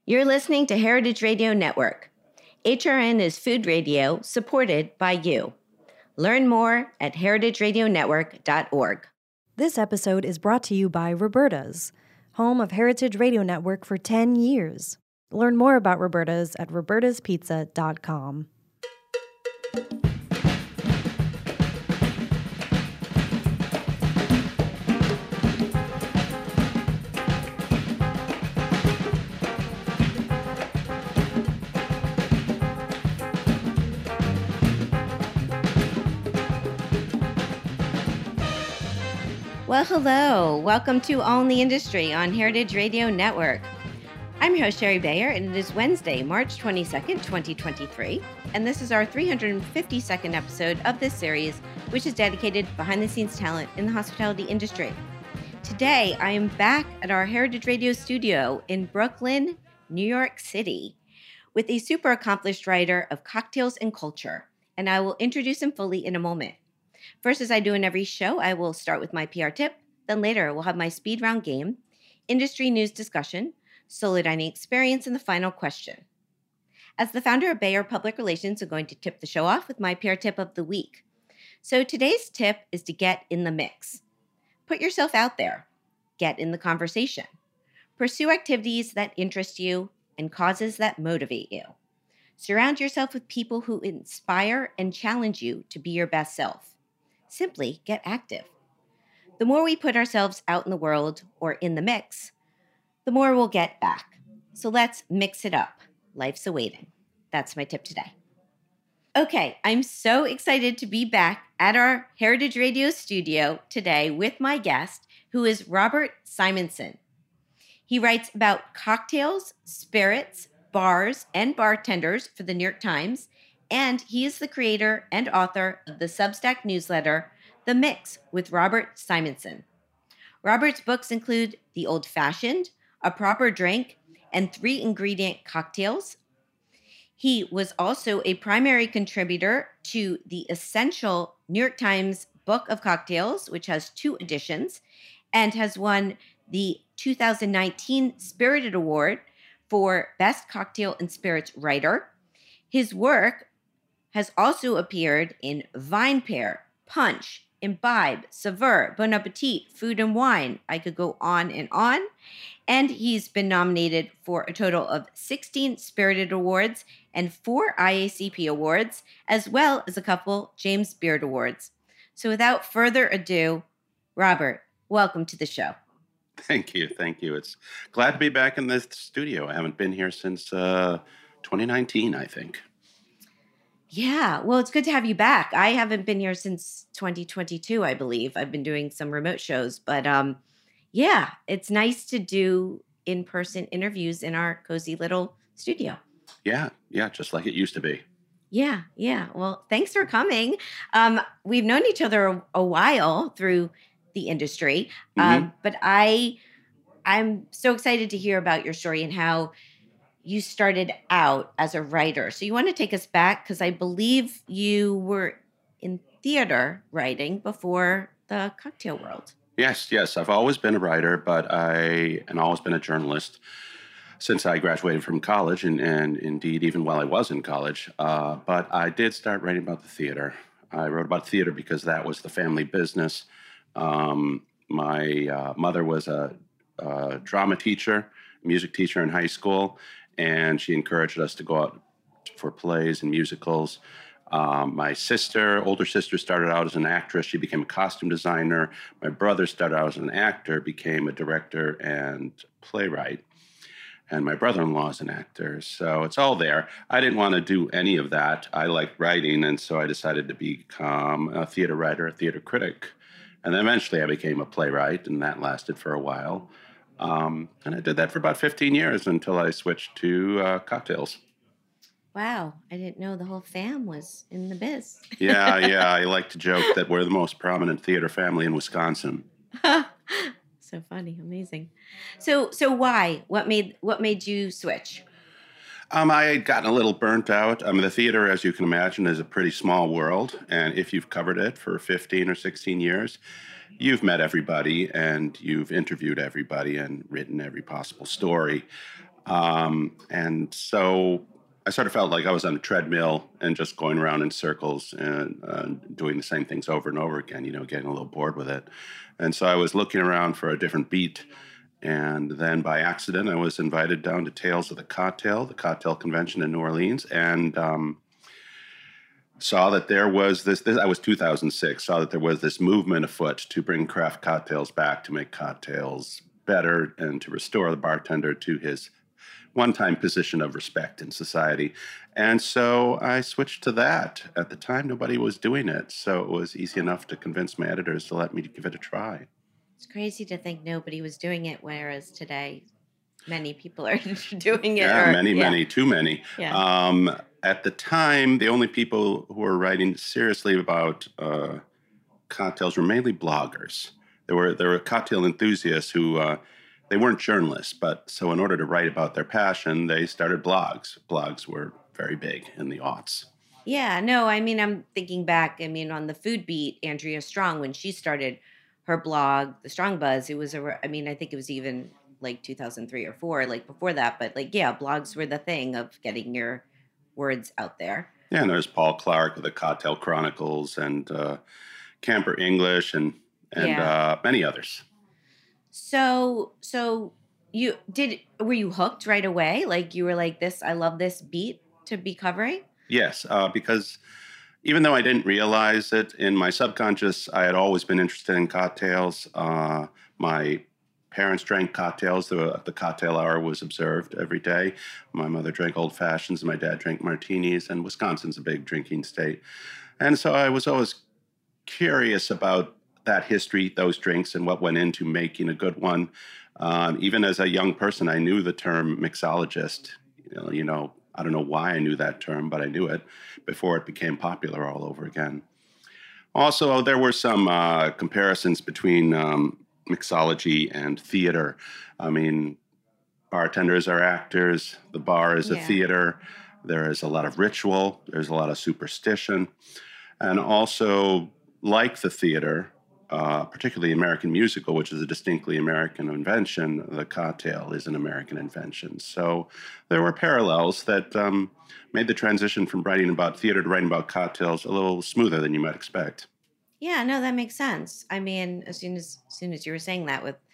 You're listening to Heritage Radio Network. HRN is food radio supported by you. Learn more at heritageradionetwork.org. This episode is brought to you by Roberta's, home of Heritage Radio Network for 10 years. Learn more about Roberta's at robertaspizza.com. Well, hello. Welcome to All in the Industry on Heritage Radio Network. I'm your host, Sherry Bayer, and it is Wednesday, March 22nd, 2023, and this is our 352nd episode of this series, which is dedicated behind-the-scenes talent in the hospitality industry. Today, I am back at our Heritage Radio studio in Brooklyn, New York City, with a super accomplished writer of cocktails and culture, and I will introduce him fully in a moment. First, as I do in every show, I will start with my PR tip. Then later, we'll have my speed round game, industry news discussion, solo dining experience, and the final question. As the founder of Bayer Public Relations, I'm going to tip the show off with my PR tip of the week. So today's tip is to get in the mix. Put yourself out there. Get in the conversation. Pursue activities that interest you and causes that motivate you. Surround yourself with people who inspire and challenge you to be your best self. Simply get active. The more we put ourselves out in the world or in the mix, the more we'll get back. So let's mix it up. Life's awaiting. That's my tip today. Okay, I'm so excited to be back at our Heritage Radio studio today with my guest, who is Robert Simonson. He writes about cocktails, spirits, bars, and bartenders for the New York Times, and he is the creator and author of the Substack newsletter, The Mix with Robert Simonson. Robert's books include The Old Fashioned, A Proper Drink, and 3-Ingredient Cocktails. He was also a primary contributor to the Essential New York Times Book of Cocktails, which has 2 editions, and has won the 2019 Spirited Award for Best Cocktail and Spirits Writer. His work has also appeared in VinePair, Punch, Imbibe, Saveur, Bon Appetit, Food and Wine. I could go on. And he's been nominated for a total of 16 Spirited Awards and 4 IACP Awards, as well as a couple James Beard Awards. So without further ado, Robert, welcome to the show. Thank you. It's glad to be back in this studio. I haven't been here since 2019, I think. Yeah, well, it's good to have you back. I haven't been here since 2022, I believe. I've been doing some remote shows, but yeah, it's nice to do in-person interviews in our cozy little studio. Yeah, just like it used to be. Yeah. Well, thanks for coming. We've known each other a while through the industry, but I'm so excited to hear about your story and how you started out as a writer. So you want to take us back, because I believe you were in theater writing before the cocktail world. Yes. I've always been a writer, and always been a journalist since I graduated from college, and indeed even while I was in college. But I did start writing about the theater. I wrote about theater because that was the family business. My mother was a drama teacher, music teacher in high school, and she encouraged us to go out for plays and musicals. My older sister, started out as an actress. She became a costume designer. My brother started out as an actor, became a director and playwright. And my brother-in-law is an actor. So it's all there. I didn't want to do any of that. I liked writing, and so I decided to become a theater writer, a theater critic. And then eventually I became a playwright, and that lasted for a while. And I did that for about 15 years until I switched to cocktails. Wow. I didn't know the whole fam was in the biz. Yeah. I like to joke that we're the most prominent theater family in Wisconsin. So funny. Amazing. So why? What made you switch? I had gotten a little burnt out. The theater, as you can imagine, is a pretty small world. And if you've covered it for 15 or 16 years, you've met everybody and you've interviewed everybody and written every possible story. And so I sort of felt like I was on a treadmill and just going around in circles and doing the same things over and over again, getting a little bored with it. And so I was looking around for a different beat. And then by accident, I was invited down to Tales of the Cocktail Convention in New Orleans, and saw that there was this I was 2006, saw that there was this movement afoot to bring craft cocktails back, to make cocktails better, and to restore the bartender to his one-time position of respect in society. And so I switched to that. At the time, nobody was doing it, so it was easy enough to convince my editors to let me give it a try. It's crazy to think nobody was doing it, whereas today many people are doing it. Yeah, many, too many. Yeah. At the time, the only people who were writing seriously about cocktails were mainly bloggers. There were cocktail enthusiasts who they weren't journalists, but so in order to write about their passion, they started blogs. Blogs were very big in the aughts. Yeah, no, I mean, I'm thinking back. I mean, on the food beat, Andrea Strong, when she started her blog, The Strong Buzz, it was I mean, I think it was even like 2003 or four, like before that. But like, yeah, blogs were the thing of getting your words out there. Yeah, and there's Paul Clark of the Cocktail Chronicles, and Camper English, and many others. So were you hooked right away? Like you were like, this, I love this beat to be covering? Yes, because even though I didn't realize it, in my subconscious, I had always been interested in cocktails. My parents drank cocktails. The cocktail hour was observed every day. My mother drank old fashions, and my dad drank martinis, and Wisconsin's a big drinking state. And so I was always curious about that history, those drinks, and what went into making a good one. Even as a young person, I knew the term mixologist. I don't know why I knew that term, but I knew it before it became popular all over again. Also, there were some comparisons between mixology and theater. I mean, bartenders are actors. The bar is a theater. There is a lot of ritual. There's a lot of superstition. And also, like the theater, particularly American musical, which is a distinctly American invention, the cocktail is an American invention. So there were parallels that made the transition from writing about theater to writing about cocktails a little smoother than you might expect. Yeah, no, that makes sense. I mean, as soon as you were saying that, with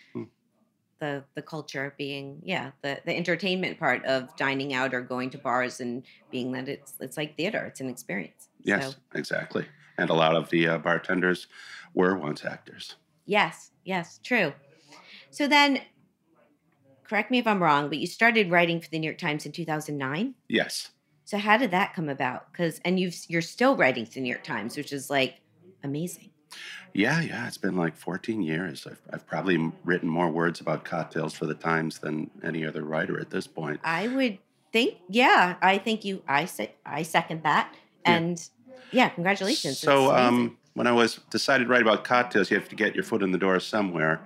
the culture being, the entertainment part of dining out or going to bars, and being that it's like theater, it's an experience. Yes, exactly. And a lot of the bartenders were once actors. Yes, true. So then, correct me if I'm wrong, but you started writing for the New York Times in 2009? Yes. So how did that come about? And you're still writing for the New York Times, which is like amazing. Yeah. It's been like 14 years. I've probably written more words about cocktails for the Times than any other writer at this point. I would think, I think I second that. And congratulations. So when I was decided to write about cocktails, you have to get your foot in the door somewhere.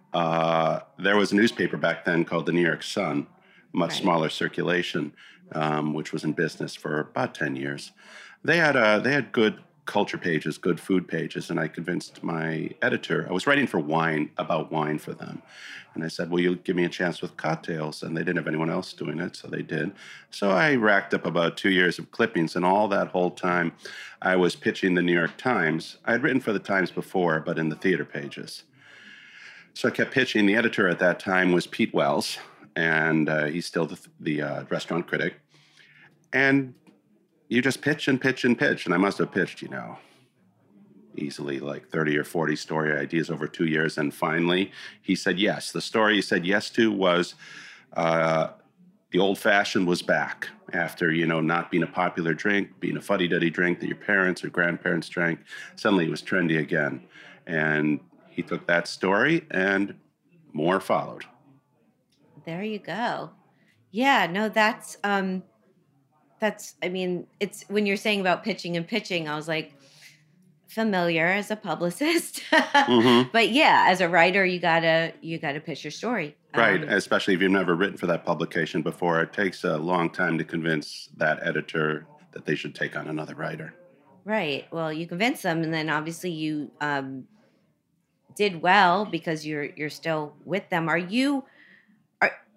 There was a newspaper back then called the New York Sun, much smaller circulation, which was in business for about 10 years. They had good culture pages, good food pages, and I convinced my editor. I was writing about wine for them, and I said, "Will you give me a chance with cocktails?" And they didn't have anyone else doing it, so they did. So I racked up about 2 years of clippings, and all that whole time, I was pitching the New York Times. I had written for the Times before, but in the theater pages. So I kept pitching. The editor at that time was Pete Wells, and he's still the restaurant critic. And you just pitch and pitch and pitch. And I must have pitched, easily like 30 or 40 story ideas over 2 years. And finally, he said yes. The story he said yes to was the old fashioned was back after, not being a popular drink, being a fuddy-duddy drink that your parents or grandparents drank. Suddenly it was trendy again. And he took that story and more followed. There you go. Yeah, no, that's, I mean, it's when you're saying about pitching and pitching, I was like, familiar as a publicist, but as a writer, you gotta pitch your story. Right. Especially if you've never written for that publication before, it takes a long time to convince that editor that they should take on another writer. Right. Well, you convince them, and then obviously you did well because you're still with them.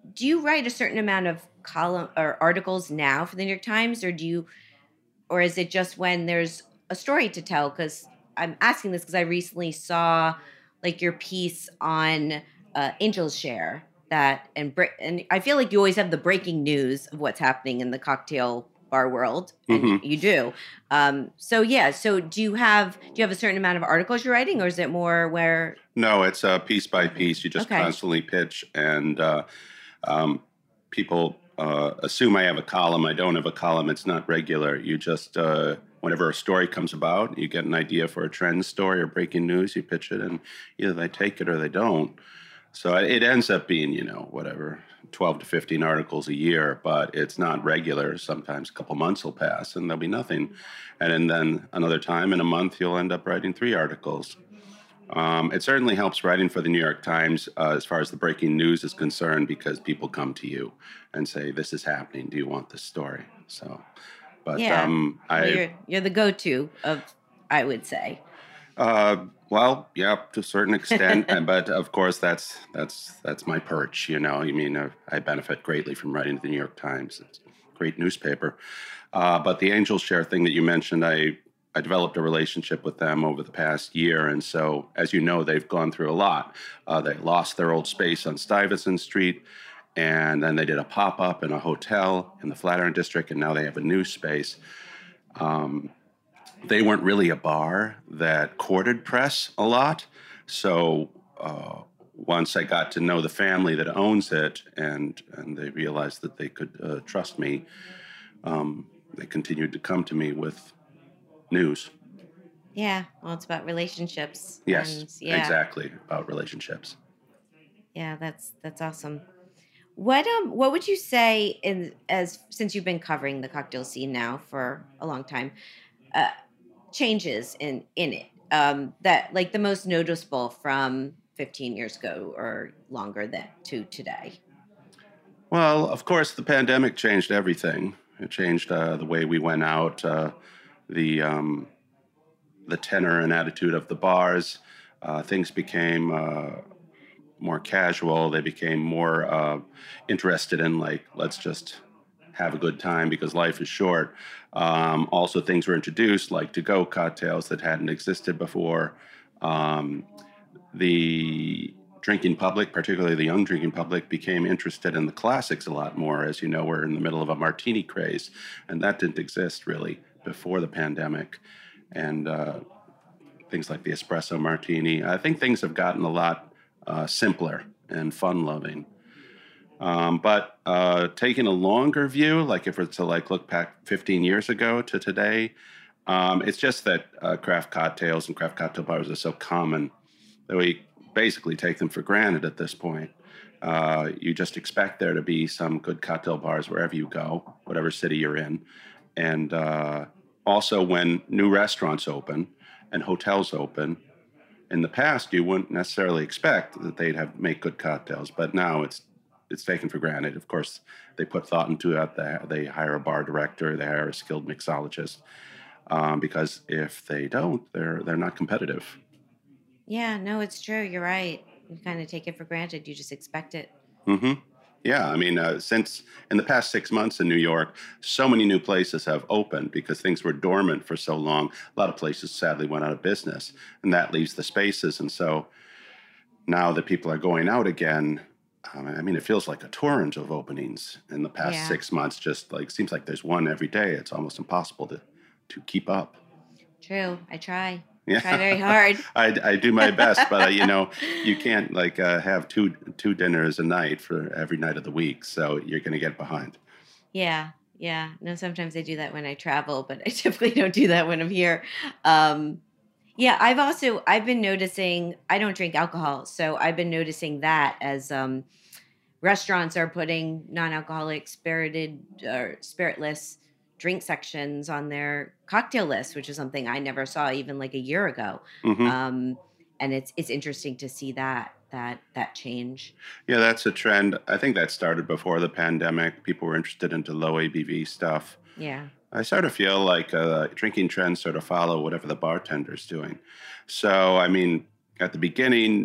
do you write a certain amount of column or articles now for the New York Times, or is it just when there's a story to tell? Because I'm asking this because I recently saw like your piece on Angel's Share and I feel like you always have the breaking news of what's happening in the cocktail bar world, and Hmm. you do. So yeah, so do you have a certain amount of articles you're writing, or is it more where? No, it's piece by piece. You just Okay, constantly pitch, and um, people assume I have a column. I don't have a column. It's not regular. You just, whenever a story comes about, you get an idea for a trend story or breaking news, you pitch it, and either they take it or they don't. So it ends up being, whatever, 12 to 15 articles a year, but it's not regular. Sometimes a couple months will pass and there'll be nothing. And then another time in a month, you'll end up writing 3 articles. It certainly helps writing for the New York Times as far as the breaking news is concerned, because people come to you and say, "This is happening. Do you want this story?" So, but yeah. Well, I you're the go-to of, I would say. well, yeah, to a certain extent, but of course, that's my perch. I mean, I benefit greatly from writing at the New York Times. It's a great newspaper. But the Angel Share thing that you mentioned, I developed a relationship with them over the past year, and so as you know, they've gone through a lot. They lost their old space on Stuyvesant Street, and then they did a pop up in a hotel in the Flatiron District, and now they have a new space. They weren't really a bar that courted press a lot. So once I got to know the family that owns it, and they realized that they could trust me, they continued to come to me with news. Yeah, well, it's about relationships, Yes, and yeah, exactly, about relationships. yeah, that's awesome. What would you say, in as since you've been covering the cocktail scene now for a long time, uh, changes in it, that like the most noticeable from 15 years ago or longer than to today? Well, of course, the pandemic changed everything. It changed the way we went out, the um, the tenor and attitude of the bars. Things became more casual. They became more interested in, like, let's just have a good time because life is short. Also, things were introduced like to-go cocktails that hadn't existed before. Um, the drinking public, particularly the young drinking public, became interested in the classics a lot more. As you know, we're in the middle of a martini craze, and that didn't exist really before the pandemic. And things like the espresso martini. I think things have gotten a lot simpler and fun loving. But taking a longer view, like if we're to like look back 15 years ago to today, it's just that craft cocktails and craft cocktail bars are so common that we basically take them for granted at this point. You just expect there to be some good cocktail bars wherever you go, whatever city you're in. And also, when new restaurants open and hotels open, in the past you wouldn't necessarily expect that they'd have make good cocktails, but now it's taken for granted. Of course, they put thought into it. They hire a bar director, they hire a skilled mixologist, because if they don't, they're not competitive. Yeah, no, it's true. You're right. You kind of take it for granted. You just expect it. Hmm. Yeah, I mean, since in the past 6 months in New York, so many new places have opened because things were dormant for so long. A lot of places sadly went out of business, and that leaves the spaces. And so now that people are going out again, I mean, it feels like a torrent of openings in the past Yeah, 6 months. Just like seems like there's one every day. It's almost impossible to keep up. true. I try. Yeah, Try very hard. I do my best, but you can't like have two dinners a night for every night of the week, so you're going to get behind. Yeah, yeah. No, sometimes I do that when I travel, but I typically don't do that when I'm here. Um, yeah, I've been noticing I don't drink alcohol, so I've been noticing that as restaurants are putting non-alcoholic spirited or spiritless drink sections on their cocktail list, which is something I never saw even like a year ago. Hmm. Um, and it's interesting to see that change. Yeah, that's a trend. I think that started before the pandemic. People were interested into low ABV stuff. Yeah. I sort of feel like drinking trends sort of follow whatever the bartender's doing. So, I mean, at the beginning,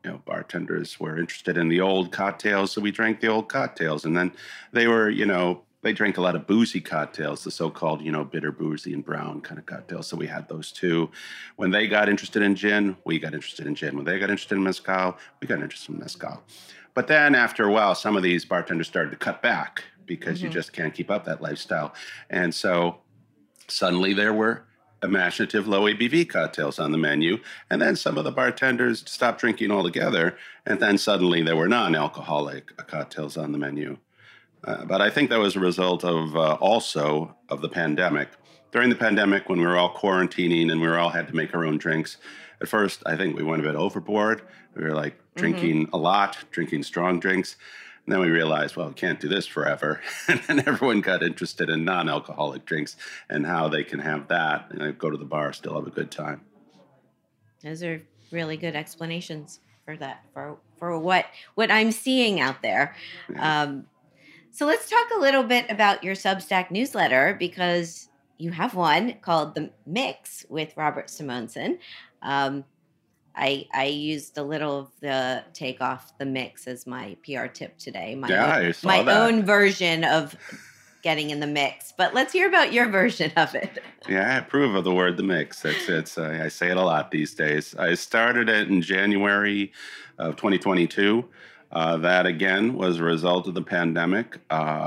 bartenders were interested in the old cocktails, so we drank the old cocktails. And then they were, they drank a lot of boozy cocktails, the so-called, bitter, boozy, and brown kind of cocktails. So we had those too. When they got interested in gin, we got interested in gin. When they got interested in mezcal, we got interested in mezcal. But then after a while, some of these bartenders started to cut back because you just can't keep up that lifestyle. And so suddenly there were imaginative low ABV cocktails on the menu. And then some of the bartenders stopped drinking altogether. And then suddenly there were non-alcoholic cocktails on the menu. But I think that was a result of also of the pandemic. During the pandemic, when we were all quarantining and we all had to make our own drinks, at first, I think we went a bit overboard. We were like drinking a lot, drinking strong drinks. And then we realized, well, we can't do this forever. And then everyone got interested in non-alcoholic drinks and how they can have that and go to the bar, still have a good time. Those are really good explanations for that, for what I'm seeing out there. Yeah. So let's talk a little bit about your Substack newsletter, because you have one called The Mix with Robert Simonson. I used a little of the take off the mix as my PR tip today. My own version of getting in the mix. But let's hear about your version of it. Yeah, I approve of the word the mix. It's I say it a lot these days. I started it in January of 2022. That, again, was a result of the pandemic.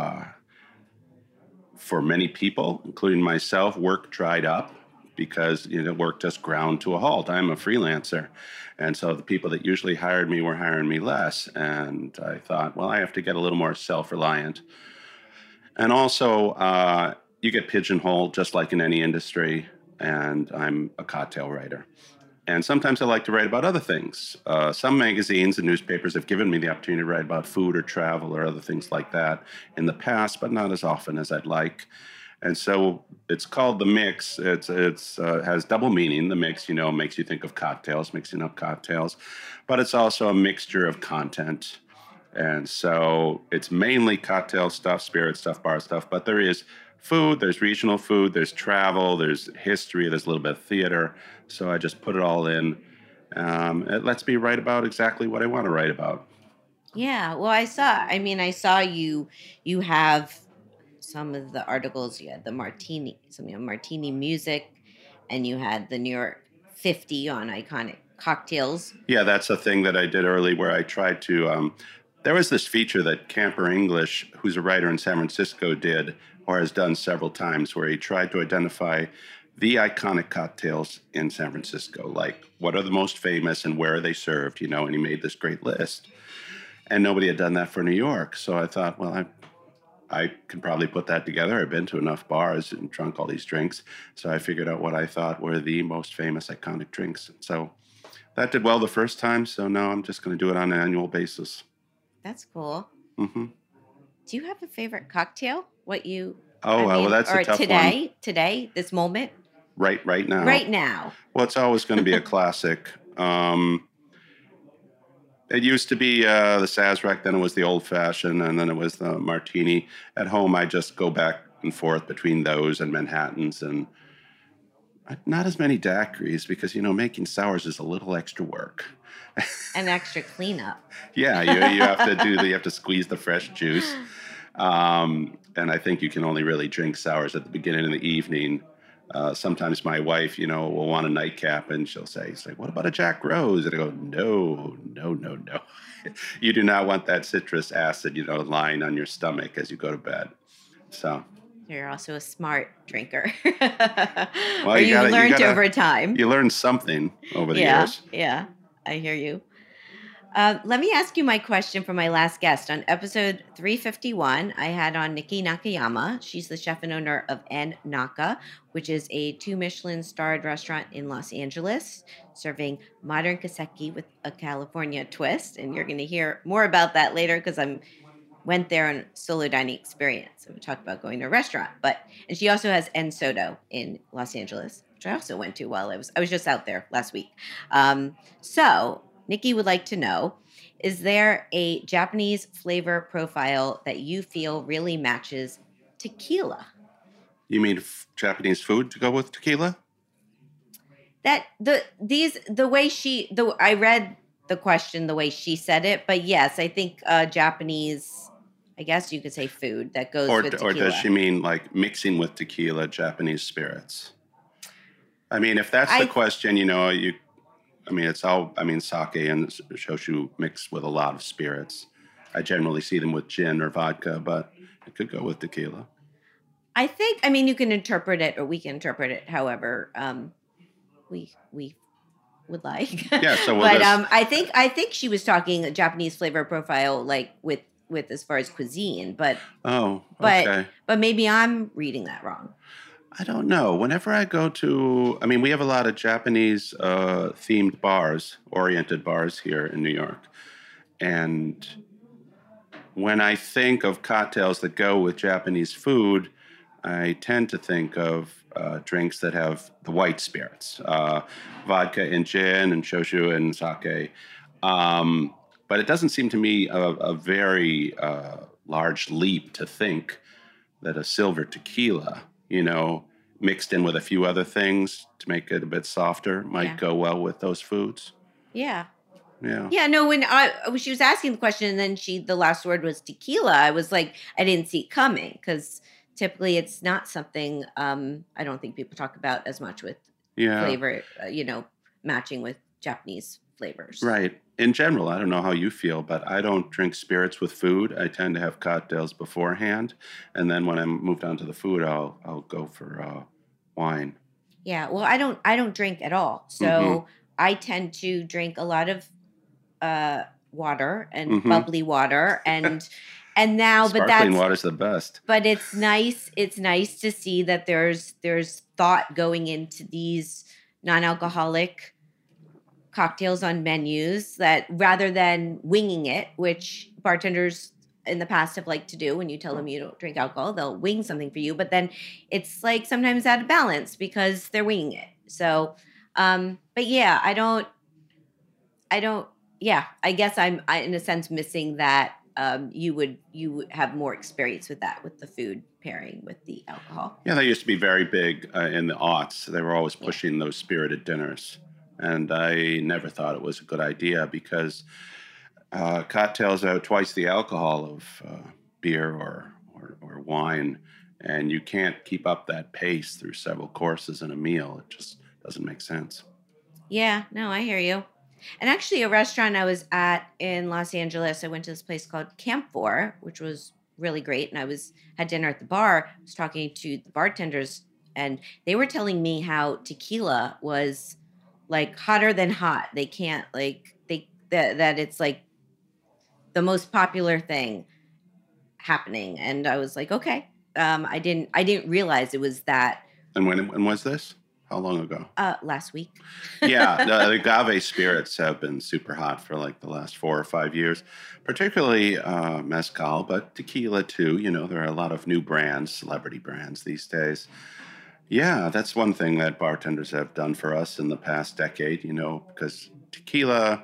For many people, including myself, work dried up because work just ground to a halt. I'm a freelancer. And so the people that usually hired me were hiring me less. And I thought, well, I have to get a little more self-reliant. And also, you get pigeonholed just like in any industry. And I'm a cocktail writer. And sometimes I like to write about other things. Some magazines and newspapers have given me the opportunity to write about food or travel or other things like that in the past, but not as often as I'd like. And so it's called The Mix. It has double meaning. The mix, makes you think of cocktails, mixing up cocktails, but it's also a mixture of content. And so it's mainly cocktail stuff, spirit stuff, bar stuff, but there is food, there's regional food, there's travel, there's history, there's a little bit of theater. So I just put it all in. It lets me write about exactly what I want to write about. Yeah, well, I saw you have some of the articles. You had the martini music, and you had the New York 50 on iconic cocktails. Yeah, that's a thing that I did early where I tried to, there was this feature that Camper English, who's a writer in San Francisco, did or has done several times, where he tried to identify the iconic cocktails in San Francisco, like what are the most famous and where are they served, and he made this great list. And nobody had done that for New York. So I thought, well, I can probably put that together. I've been to enough bars and drunk all these drinks. So I figured out what I thought were the most famous iconic drinks. So that did well the first time. So now I'm just going to do it on an annual basis. That's cool. Mm-hmm. Do you have a favorite cocktail? Well, that's a tough one. Today, this moment? Right now. Right now. Well, it's always going to be a classic. It used to be the Sazerac, then it was the Old Fashioned, and then it was the Martini. At home, I just go back and forth between those and Manhattans, and not as many daiquiris because, making sours is a little extra work. An extra cleanup. Yeah, you have to squeeze the fresh juice. And I think you can only really drink sours at the beginning of the evening. Sometimes my wife, will want a nightcap, and she'll say, what about a Jack Rose? And I go, no. You do not want that citrus acid, lying on your stomach as you go to bed. So. You're also a smart drinker. Well, or you've learned over time. You learn something over the years. Yeah, I hear you. Let me ask you my question for my last guest. On episode 351, I had on Nikki Nakayama. She's the chef and owner of En Naka, which is a 2 Michelin starred restaurant in Los Angeles, serving modern kaseki with a California twist. And you're going to hear more about that later because I went there on a solo dining experience. And we talked about going to a restaurant. And she also has En Soto in Los Angeles, which I also went to while I was just out there last week. So Nikki would like to know, is there a Japanese flavor profile that you feel really matches tequila? You mean Japanese food to go with tequila? I read the question the way she said it, but yes, I think Japanese. I guess you could say food that goes with tequila. Or does she mean like mixing with tequila Japanese spirits? I mean, if that's the question, it's all, sake and shoshu mixed with a lot of spirits. I generally see them with gin or vodka, but it could go with tequila. I think, you can interpret it, or we can interpret it however we would like. Yeah, so but I think she was talking a Japanese flavor profile, like with as far as cuisine, but okay. But maybe I'm reading that wrong. I don't know. Whenever I go to, we have a lot of Japanese themed bars, oriented bars here in New York. And when I think of cocktails that go with Japanese food, I tend to think of drinks that have the white spirits, vodka and gin and shoshu and sake. But it doesn't seem to me a very large leap to think that a silver tequila, mixed in with a few other things to make it a bit softer, might go well with those foods. Yeah. Yeah. Yeah. No, when she was asking the question, and then the last word was tequila, I was like, I didn't see it coming, because typically it's not something I don't think people talk about as much with flavor, matching with Japanese flavors. Right. In general, I don't know how you feel, but I don't drink spirits with food. I tend to have cocktails beforehand, and then when I move on to the food, I'll go for wine. Yeah. Well, I don't drink at all, so I tend to drink a lot of water and bubbly water and now, sparkling water's the best. But it's nice. It's nice to see that there's thought going into these non-alcoholic cocktails on menus, that rather than winging it, which bartenders in the past have liked to do. When you tell them you don't drink alcohol, they'll wing something for you, but then it's like sometimes out of balance because they're winging it. So, but yeah, I don't. Yeah, I guess I'm in a sense missing that. You would have more experience with that, with the food pairing with the alcohol. Yeah, they used to be very big in the aughts. They were always pushing those spirited dinners. And I never thought it was a good idea, because cocktails are twice the alcohol of beer or wine, and you can't keep up that pace through several courses in a meal. It just doesn't make sense. Yeah, no, I hear you. And actually, a restaurant I was at in Los Angeles, I went to this place called Camphor, which was really great. And I had dinner at the bar. I was talking to the bartenders, and they were telling me how tequila was like hotter than hot. They can't that it's like the most popular thing happening. And I was like, okay. I didn't realize it was that. And when was this? How long ago? Last week. Yeah, the agave spirits have been super hot for like the last 4 or 5 years, particularly mezcal, but tequila too. There are a lot of new brands, celebrity brands these days. Yeah, that's one thing that bartenders have done for us in the past decade, because tequila,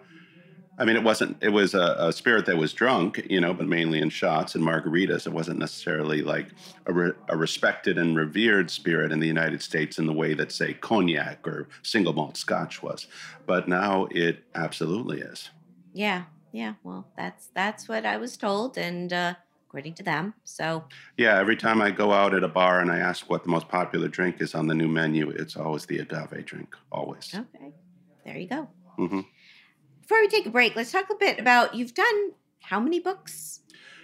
it was a spirit that was drunk, but mainly in shots and margaritas. It wasn't necessarily like a respected and revered spirit in the United States in the way that, say, cognac or single malt scotch was. But now it absolutely is. Yeah. Yeah. Well, that's what I was told. And, according to them. So yeah, every time I go out at a bar and I ask what the most popular drink is on the new menu, it's always the agave drink, always. Okay, there you go. Mm-hmm. Before we take a break, let's talk a bit about, you've done how many books?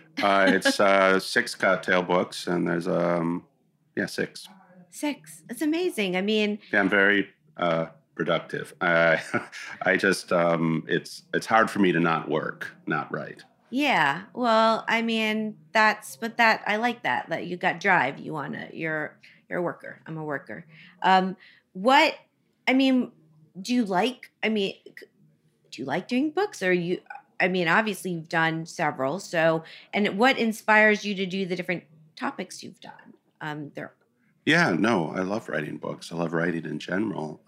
It's 6 cocktail books, and there's 6. 6. That's amazing. Yeah, I'm very productive. I just it's hard for me to not work, not write. Yeah. Well, I like that you got drive. You're a worker. I'm a worker. Do you like doing books, or obviously you've done several. So, and what inspires you to do the different topics you've done? Yeah, no, I love writing books. I love writing in general.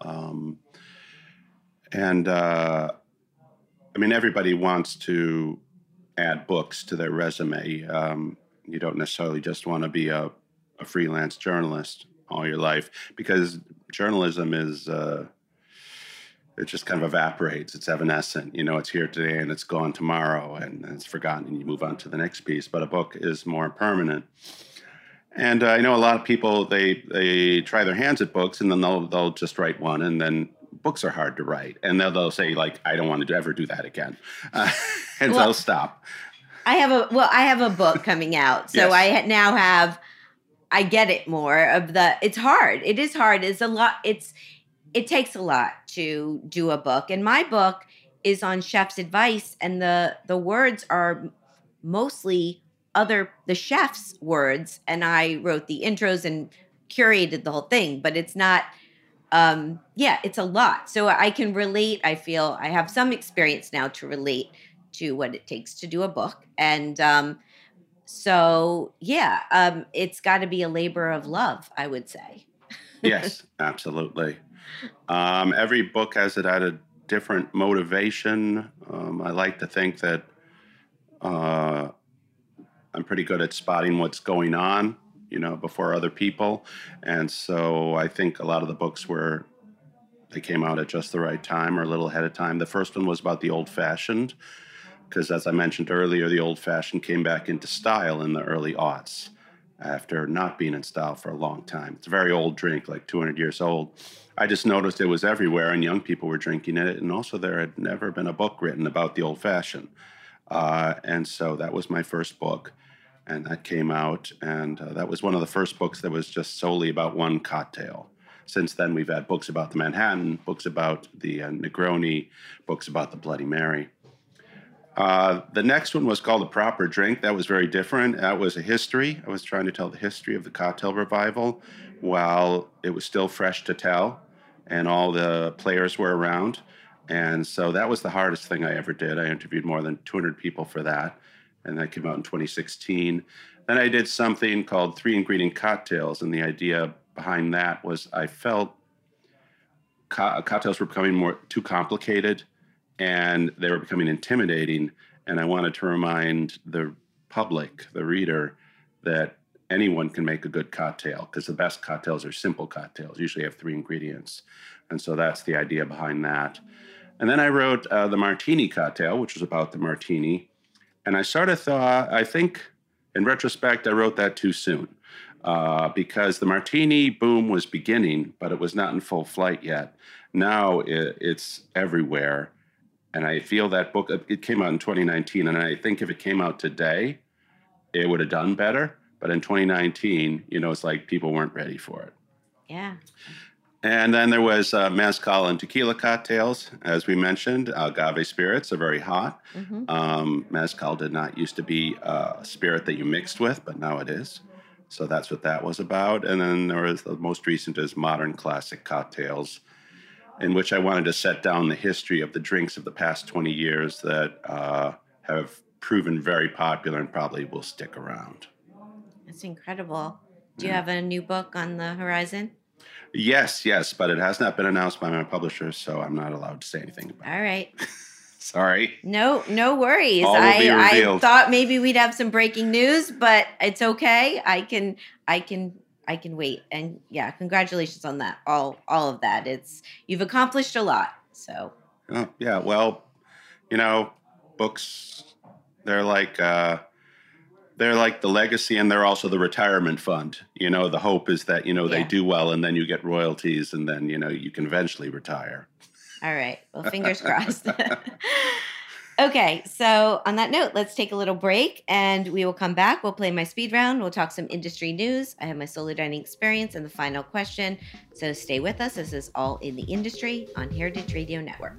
Everybody wants to add books to their resume. You don't necessarily just want to be a freelance journalist all your life, because journalism is it just kind of evaporates. It's evanescent. It's here today and it's gone tomorrow, and it's forgotten, and you move on to the next piece. But a book is more permanent. And I know a lot of people, they try their hands at books, and then they'll just write one, and then books are hard to write. And they'll say, like, I don't want to ever do that again. And they'll stop. I have a book coming out. So yes. I get it more of it's hard. It is hard. It's a lot. It takes a lot to do a book. And my book is on chef's advice, and the words are mostly the chef's words, and I wrote the intros and curated the whole thing, but it's not, it's a lot. So I can relate. I feel I have some experience now to relate to what it takes to do a book. And it's got to be a labor of love, I would say. Yes, absolutely. Every book has it at a different motivation. I like to think that I'm pretty good at spotting what's going on, before other people. And so I think a lot of the books they came out at just the right time or a little ahead of time. The first one was about the Old Fashioned, because as I mentioned earlier, the Old Fashioned came back into style in the early aughts after not being in style for a long time. It's a very old drink, like 200 years old. I just noticed it was everywhere and young people were drinking it. And also there had never been a book written about the Old Fashioned. And so that was my first book. And that came out, and that was one of the first books that was just solely about one cocktail. Since then, we've had books about the Manhattan, books about the Negroni, books about the Bloody Mary. The next one was called The Proper Drink. That was very different. That was a history. I was trying to tell the history of the cocktail revival while it was still fresh to tell, and all the players were around. And so that was the hardest thing I ever did. I interviewed more than 200 people for that. And that came out in 2016. Then I did something called 3-ingredient cocktails. And the idea behind that was I felt cocktails were becoming too complicated, and they were becoming intimidating. And I wanted to remind the public, the reader, that anyone can make a good cocktail, because the best cocktails are simple cocktails, usually have 3 ingredients. And so that's the idea behind that. And then I wrote the Martini Cocktail, which was about the martini. And I sort of thought, I think in retrospect, I wrote that too soon because the martini boom was beginning, but it was not in full flight yet. Now it's everywhere. And I feel that book, it came out in 2019. And I think if it came out today, it would have done better. But in 2019, it's like people weren't ready for it. Yeah. And then there was mezcal and tequila cocktails, as we mentioned. Agave spirits are very hot. Mm-hmm. Mezcal did not used to be a spirit that you mixed with, but now it is. So that's what that was about. And then there was the most recent is modern classic cocktails, in which I wanted to set down the history of the drinks of the past 20 years that have proven very popular and probably will stick around. That's incredible. Do you have a new book on the horizon? Yes, but it has not been announced by my publisher, so I'm not allowed to say anything about it. All right. Sorry. No worries. All will be revealed. I thought maybe we'd have some breaking news, but it's okay. I can wait. And yeah, congratulations on that. All of that. You've accomplished a lot. So. Oh, yeah. Well, books, they're like the legacy, and they're also the retirement fund. The hope is that, they do well, and then you get royalties, and then, you can eventually retire. All right. Well, fingers crossed. Okay. So on that note, let's take a little break, and we will come back. We'll play my speed round. We'll talk some industry news. I have my solo dining experience and the final question. So stay with us. This is All in the Industry on Heritage Radio Network.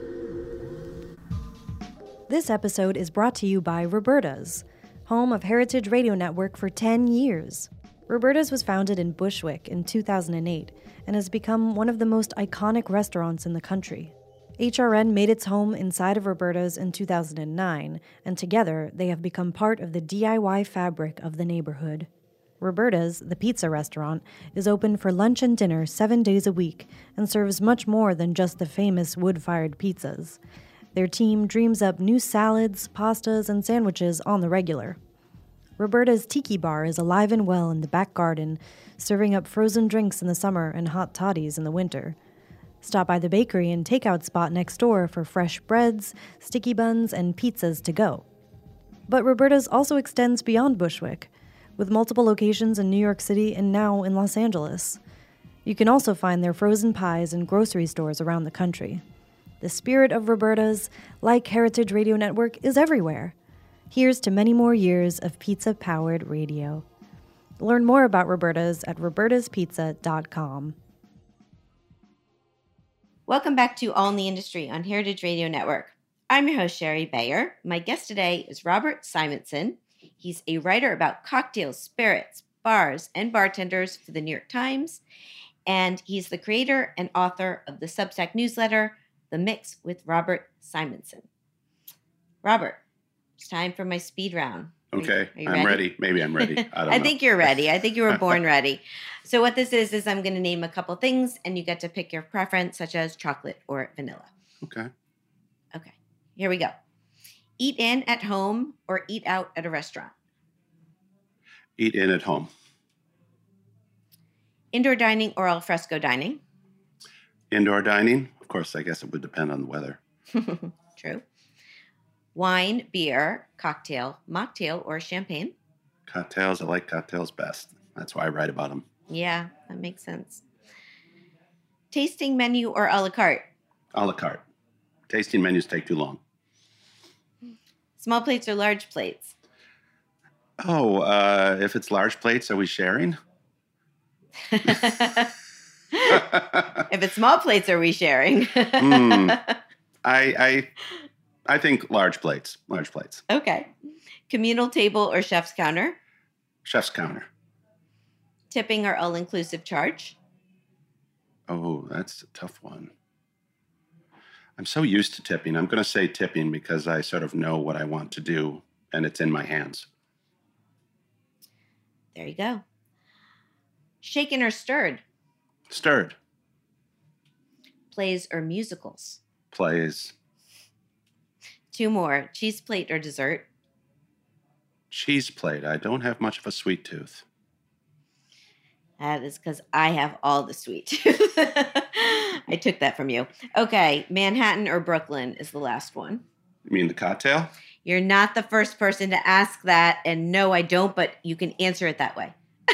This episode is brought to you by Roberta's, home of Heritage Radio Network for 10 years. Roberta's was founded in Bushwick in 2008 and has become one of the most iconic restaurants in the country. HRN made its home inside of Roberta's in 2009, and together they have become part of the DIY fabric of the neighborhood. Roberta's, the pizza restaurant, is open for lunch and dinner 7 days a week and serves much more than just the famous wood-fired pizzas. Their team dreams up new salads, pastas, and sandwiches on the regular. Roberta's Tiki Bar is alive and well in the back garden, serving up frozen drinks in the summer and hot toddies in the winter. Stop by the bakery and takeout spot next door for fresh breads, sticky buns, and pizzas to go. But Roberta's also extends beyond Bushwick, with multiple locations in New York City and now in Los Angeles. You can also find their frozen pies in grocery stores around the country. The spirit of Roberta's, like Heritage Radio Network, is everywhere. Here's to many more years of pizza-powered radio. Learn more about Roberta's at robertaspizza.com. Welcome back to All in the Industry on Heritage Radio Network. I'm your host, Sherry Bayer. My guest today is Robert Simonson. He's a writer about cocktails, spirits, bars, and bartenders for the New York Times. And he's the creator and author of the Substack newsletter, The Mix with Robert Simonson. Robert, it's time for my speed round. Okay, I'm ready. Maybe I'm ready. I don't know. I think you're ready. I think you were born ready. So what this is I'm going to name a couple things, and you get to pick your preference, such as chocolate or vanilla. Okay. Okay, here we go. Eat in at home or eat out at a restaurant? Eat in at home. Indoor dining or al fresco dining? Indoor dining? Of course, I guess it would depend on the weather. True. Wine, beer, cocktail, mocktail, or champagne? Cocktails, I like cocktails best. That's why I write about them. Yeah, that makes sense. Tasting menu or a la carte? A la carte. Tasting menus take too long. Small plates or large plates? Oh, if it's large plates, are we sharing? If it's small plates, are we sharing? I think large plates. Large plates. Okay. Communal table or chef's counter? Chef's counter. Tipping or all-inclusive charge? Oh, that's a tough one. I'm so used to tipping. I'm going to say tipping because I sort of know what I want to do, and it's in my hands. There you go. Shaken or stirred? Stirred. Plays or musicals? Plays. Two more. Cheese plate or dessert? Cheese plate. I don't have much of a sweet tooth. That is because I have all the sweet tooth. I took that from you. Okay. Manhattan or Brooklyn is the last one. You mean the cocktail? You're not the first person to ask that. And no, I don't, but you can answer it that way.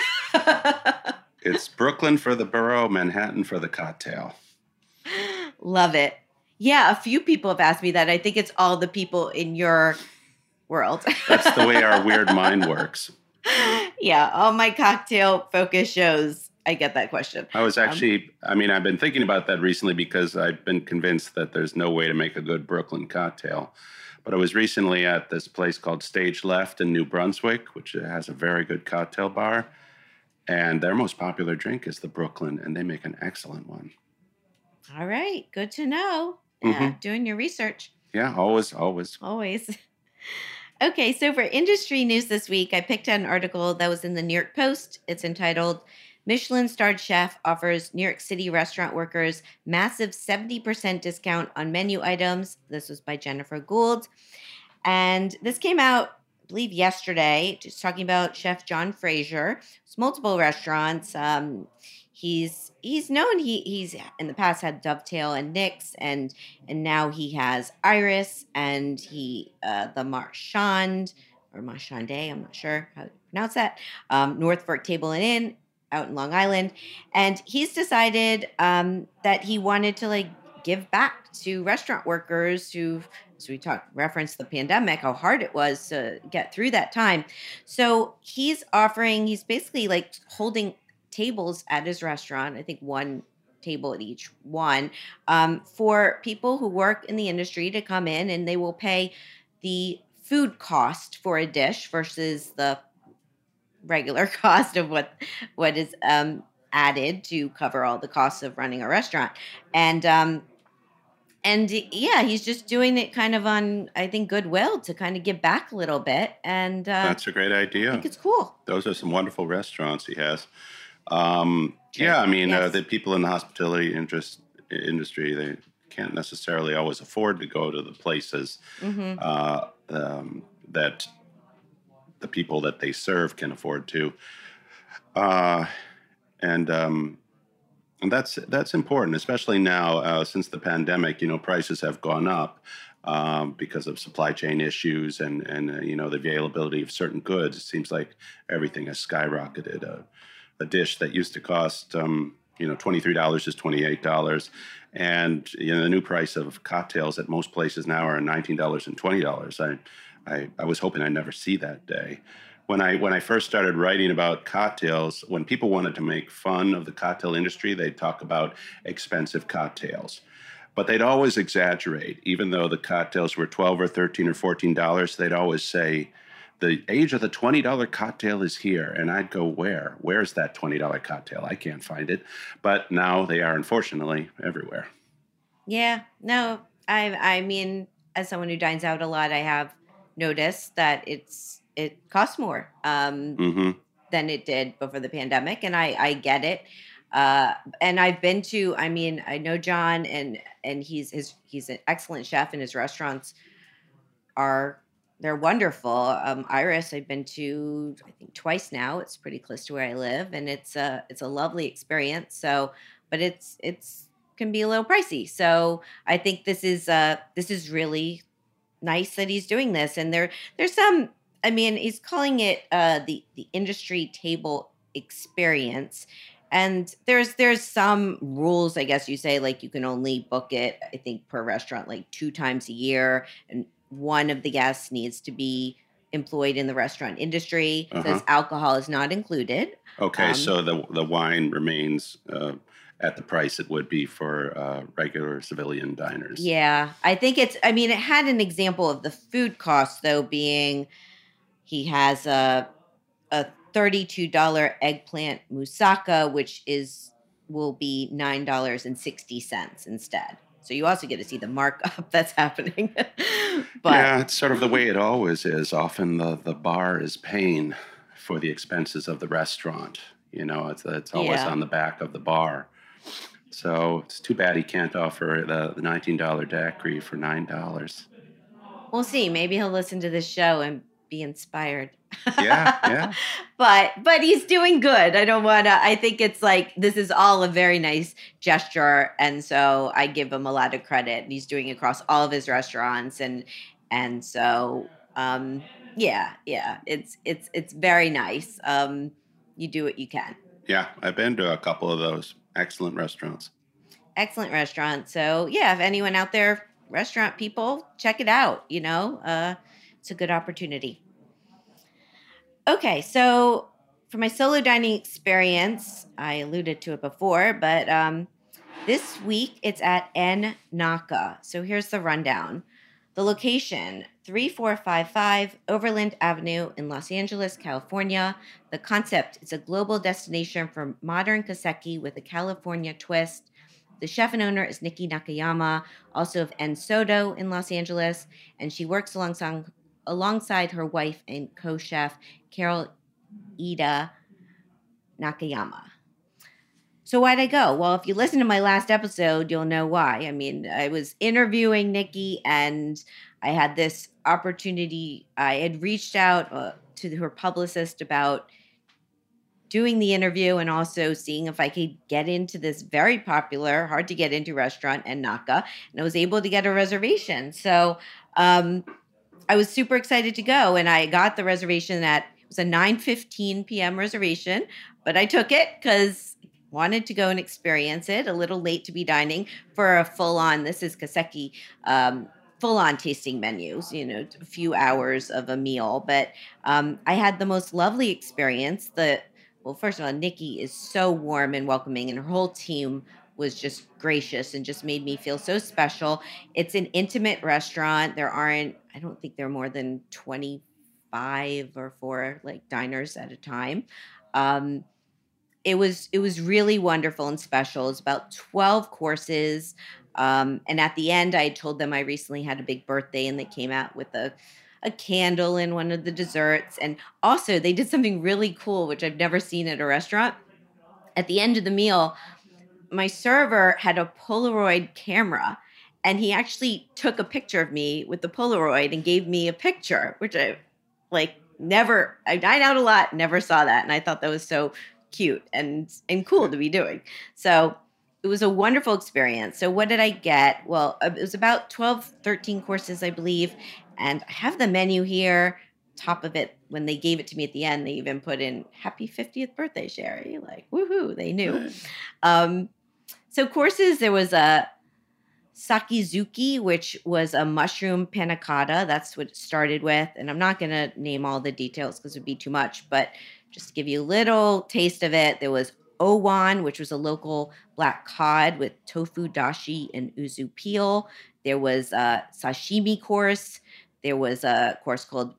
It's Brooklyn for the borough, Manhattan for the cocktail. Love it. Yeah, a few people have asked me that. I think it's all the people in your world. That's the way our weird mind works. Yeah, all my cocktail focus shows, I get that question. I was actually, I've been thinking about that recently because I've been convinced that there's no way to make a good Brooklyn cocktail. But I was recently at this place called Stage Left in New Brunswick, which has a very good cocktail bar. And their most popular drink is the Brooklyn, and they make an excellent one. All right, good to know. Yeah, doing your research. Yeah, always. Okay, so for industry news this week, I picked out an article that was in the New York Post. It's entitled, Michelin-starred chef offers New York City restaurant workers massive 70% discount on menu items. This was by Jennifer Gould. And this came out, I believe, yesterday, just talking about Chef John Fraser. It's multiple restaurants. He's known, he's in the past had Dovetail and Nick's, and now he has Iris and the Marchand or Marchande, I'm not sure how to pronounce that, North Fork Table and Inn out in Long Island. And he's decided that he wanted to give back to restaurant workers who, as we referenced the pandemic, how hard it was to get through that time. So he's basically holding tables at his restaurant, I think one table at each one, for people who work in the industry to come in, and they will pay the food cost for a dish versus the regular cost of what is added to cover all the costs of running a restaurant. And yeah, he's just doing it kind of on, I think, goodwill to kind of give back a little bit. And that's a great idea. I think it's cool. Those are some wonderful restaurants he has. Yes. The people in the hospitality industry, they can't necessarily always afford to go to the places that the people that they serve can afford to. And that's important, especially now since the pandemic. Prices have gone up because of supply chain issues and the availability of certain goods. It seems like everything has skyrocketed. A dish that used to cost $23 is $28, and the new price of cocktails at most places now are $19 and $20. I was hoping I'd never see that day. When I first started writing about cocktails, when people wanted to make fun of the cocktail industry, they'd talk about expensive cocktails. But they'd always exaggerate. Even though the cocktails were $12 or $13 or $14, they'd always say, the age of the $20 cocktail is here. And I'd go, where? Where's that $20 cocktail? I can't find it. But now they are, unfortunately, everywhere. Yeah, no, I mean, as someone who dines out a lot, I have noticed that it costs more than it did before the pandemic, and I get it. And I've been to, I mean, I know John, and he's an excellent chef, and his restaurants they're wonderful. Iris, I've been to, I think, twice now. It's pretty close to where I live, and it's a lovely experience. So, but it's can be a little pricey. So I think this is really nice that he's doing this. And there's some, I mean, he's calling it the industry table experience. And there's some rules, I guess you say, like you can only book it, I think, per restaurant like 2 times a year. And one of the guests needs to be employed in the restaurant industry. Says alcohol is not included. Okay, so the wine remains at the price it would be for regular civilian diners. Yeah, I think it had an example of the food cost, though, being he has a $32 eggplant moussaka, which will be $9.60 instead. So you also get to see the markup that's happening. But yeah, it's sort of the way it always is. Often the bar is paying for the expenses of the restaurant. It's always on the back of the bar. So it's too bad he can't offer the $19 daiquiri for $9. We'll see. Maybe he'll listen to this show and be inspired. Yeah. But he's doing good. I think it's like, this is all a very nice gesture. And so I give him a lot of credit. And he's doing it across all of his restaurants. And so, yeah, it's very nice. You do what you can. Yeah. I've been to a couple of those excellent restaurants. So yeah, if anyone out there, restaurant people, check it out. It's a good opportunity. Okay, so for my solo dining experience, I alluded to it before, but this week it's at En Naka. So here's the rundown. The location, 3455 Overland Avenue in Los Angeles, California. The concept is a global destination for modern kaseki with a California twist. The chef and owner is Nikki Nakayama, also of En Soto in Los Angeles, and she works alongside her wife and co-chef, Carol Ida Nakayama. So why'd I go? Well, if you listen to my last episode, you'll know why. I mean, I was interviewing Nikki, and I had this opportunity. I had reached out to her publicist about doing the interview and also seeing if I could get into this very popular, hard to get into restaurant in Naka, and I was able to get a reservation. So I was super excited to go, and I got the reservation it was a 9:15 p.m. reservation, but I took it because I wanted to go and experience it. A little late to be dining for a full-on, this is kaseki, full-on tasting menus, a few hours of a meal. But I had the most lovely experience. Well, first of all, Nikki is so warm and welcoming, and her whole team was just gracious and just made me feel so special. It's an intimate restaurant. I don't think there are more than 25 or 4 like diners at a time. It was really wonderful and special. It's about 12 courses. And at the end, I told them I recently had a big birthday, and they came out with a candle in one of the desserts. And also they did something really cool, which I've never seen at a restaurant. At the end of the meal, my server had a Polaroid camera, and he actually took a picture of me with the Polaroid and gave me a picture, which I dine out a lot, never saw that. And I thought that was so cute and cool to be doing. So it was a wonderful experience. So what did I get? Well, it was about 12, 13 courses, I believe. And I have the menu here. Top of it, when they gave it to me at the end, they even put in happy 50th birthday, Sherry. Like, woohoo, they knew. Right. So courses, there was a sakizuki, which was a mushroom panna cotta. That's what it started with. And I'm not going to name all the details because it would be too much, but just to give you a little taste of it, there was owan, which was a local black cod with tofu dashi and uzu peel. There was a sashimi course. There was a course called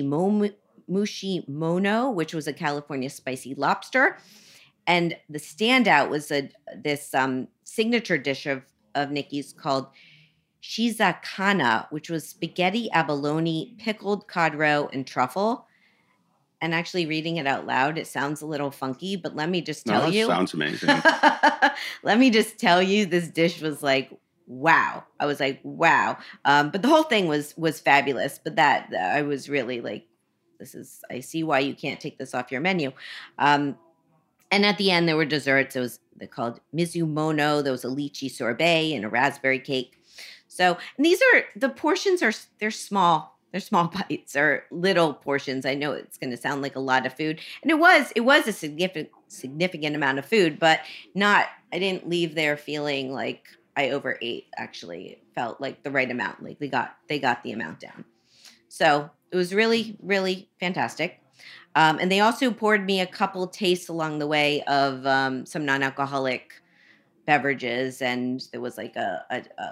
mushi mono, which was a California spicy lobster. And the standout was this signature dish of Nikki's called shizakana, which was spaghetti abalone, pickled cod roe, and truffle. And actually reading it out loud, it sounds a little funky, but let me just tell you. Sounds amazing. Let me just tell you, this dish was like, wow. I was like, wow. But the whole thing was fabulous. But that I was really like, I see why you can't take this off your menu. And at the end, there were desserts. They're called mizumono. There was a lychee sorbet and a raspberry cake. So, and the portions they're small. They're small bites or little portions. I know it's going to sound like a lot of food. And it was a significant amount of food, but I didn't leave there feeling like I overate. Actually, it felt like the right amount. Like they got the amount down. So it was really, really fantastic. And they also poured me a couple tastes along the way of some non-alcoholic beverages, and there was like a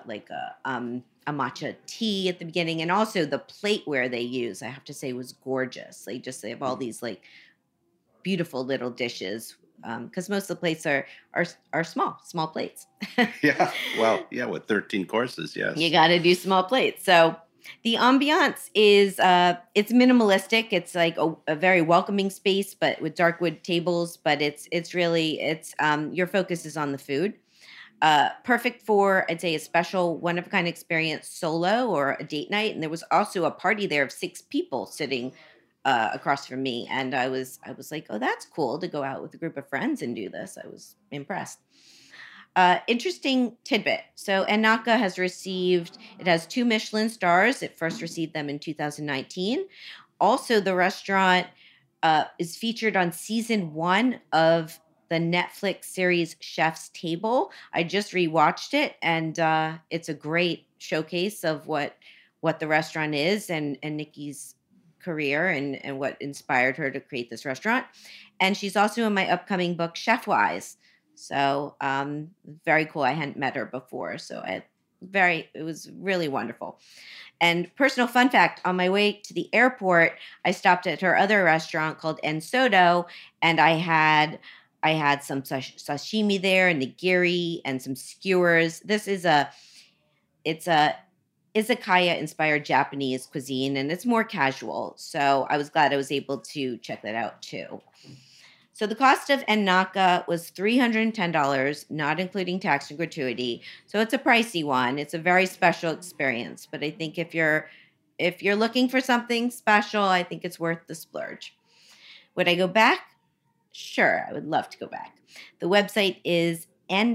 matcha tea at the beginning, and also the plateware they use, I have to say, was gorgeous. They have all these like beautiful little dishes because most of the plates are small plates. Yeah, well, yeah, with 13 courses, yes. You got to do small plates. So the ambiance is it's minimalistic. It's like a very welcoming space, but with dark wood tables. But it's really your focus is on the food. Perfect for, I'd say, a special one-of-a-kind experience solo or a date night. And there was also a party there of 6 people sitting across from me. And I was like, oh, that's cool to go out with a group of friends and do this. I was impressed. Interesting tidbit. So Ennaka has 2 Michelin stars. It first received them in 2019. Also, the restaurant is featured on season 1 of the Netflix series Chef's Table. I just rewatched it, and it's a great showcase of what the restaurant is and Nikki's career and what inspired her to create this restaurant. And she's also in my upcoming book, Chef Wise. So very cool. I hadn't met her before, so it was really wonderful. And personal fun fact, on my way to the airport, I stopped at her other restaurant called En Soto, and I had some sashimi there, nigiri, and some skewers. This is it's a izakaya-inspired Japanese cuisine, and it's more casual. So I was glad I was able to check that out too. So the cost of Ennaka was $310, not including tax and gratuity. So it's a pricey one. It's a very special experience. But I think if you're looking for something special, I think it's worth the splurge. Would I go back? Sure, I would love to go back. The website is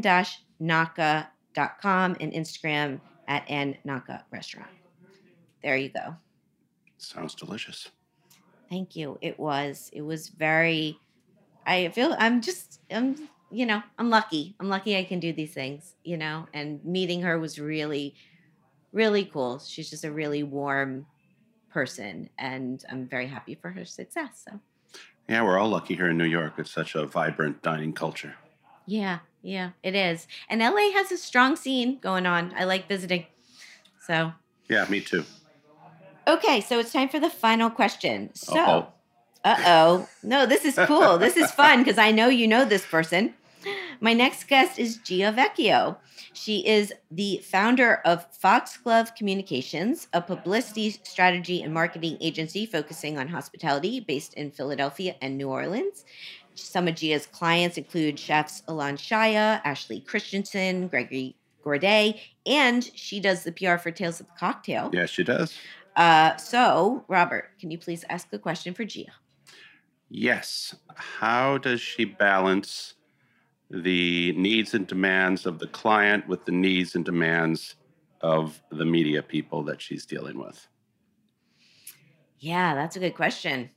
n-naka.com and Instagram at n-naka restaurant. There you go. Sounds delicious. Thank you. It was very, I feel I'm lucky. I'm lucky I can do these things, and meeting her was really, really cool. She's just a really warm person, and I'm very happy for her success. So. Yeah, we're all lucky here in New York. It's such a vibrant dining culture. Yeah, it is. And LA has a strong scene going on. I like visiting. So. Yeah, me too. Okay, so it's time for the final question. So, no, this is cool. This is fun because I know you know this person. My next guest is Gia Vecchio. She is the founder of Foxglove Communications, a publicity strategy and marketing agency focusing on hospitality based in Philadelphia and New Orleans. Some of Gia's clients include chefs Alon Shaya, Ashley Christensen, Gregory Gourdet, and she does the PR for Tales of the Cocktail. Yes, she does. So, Robert, can you please ask a question for Gia? Yes. How does she balance the needs and demands of the client with the needs and demands of the media people that she's dealing with? Yeah, that's a good question.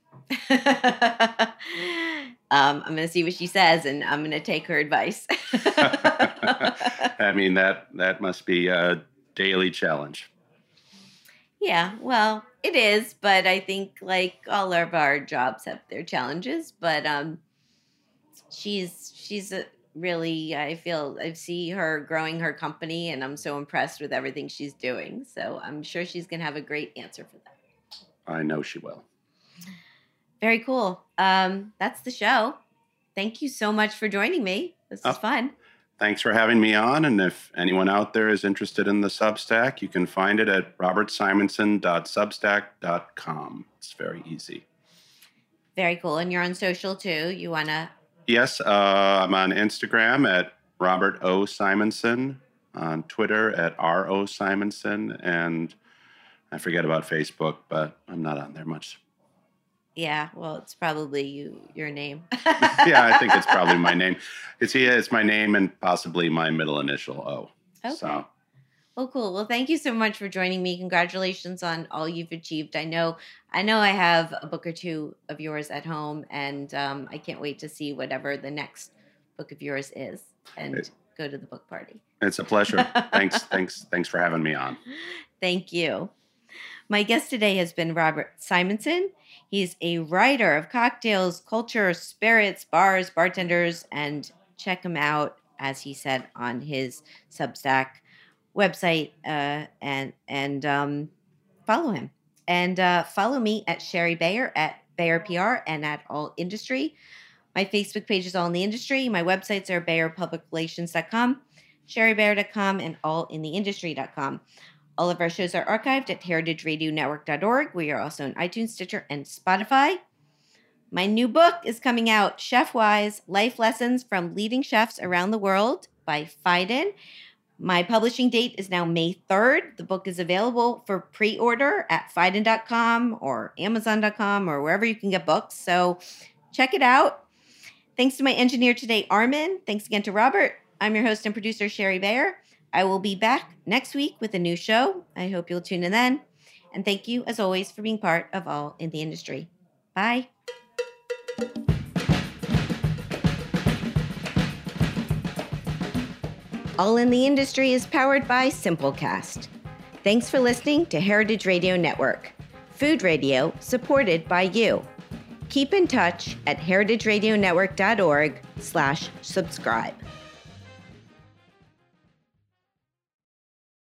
I'm going to see what she says, and I'm going to take her advice. I mean, that must be a daily challenge. Yeah, well, it is, but I think like all of our jobs have their challenges. But she's a really, I see her growing her company, and I'm so impressed with everything she's doing. So I'm sure she's going to have a great answer for that. I know she will. Very cool. That's the show. Thank you so much for joining me. This was fun. Thanks for having me on. And if anyone out there is interested in the Substack, you can find it at robertsimonson.substack.com. It's very easy. Very cool. And you're on social too. You want to? Yes, I'm on Instagram at Robert O. Simonson, on Twitter at R.O. Simonson, and I forget about Facebook, but I'm not on there much. Yeah, well, it's probably your name. Yeah, I think it's probably my name. It's my name and possibly my middle initial O. Okay. So. Well, cool. Well, thank you so much for joining me. Congratulations on all you've achieved. I know I have a book or two of yours at home, and I can't wait to see whatever the next book of yours is and go to the book party. It's a pleasure. Thanks for having me on. Thank you. My guest today has been Robert Simonson. He's a writer of cocktails, culture, spirits, bars, bartenders, and check him out, as he said, on his Substack website, and follow him. And follow me at Sherry Bayer at Bayer PR and at All Industry. My Facebook page is All in the Industry. My websites are BayerPublicRelations.com, SherryBayer.com, and AllInTheIndustry.com. All of our shows are archived at heritageradionetwork.org. We are also on iTunes, Stitcher, and Spotify. My new book is coming out, Chef Wise, Life Lessons from Leading Chefs Around the World by Phaidon. My publishing date is now May 3rd. The book is available for pre-order at Phaidon.com or Amazon.com or wherever you can get books. So check it out. Thanks to my engineer today, Armin. Thanks again to Robert. I'm your host and producer, Sherry Bayer. I will be back next week with a new show. I hope you'll tune in then. And thank you, as always, for being part of All in the Industry. Bye. All in the Industry is powered by Simplecast. Thanks for listening to Heritage Radio Network, food radio supported by you. Keep in touch at heritageradionetwork.org/subscribe.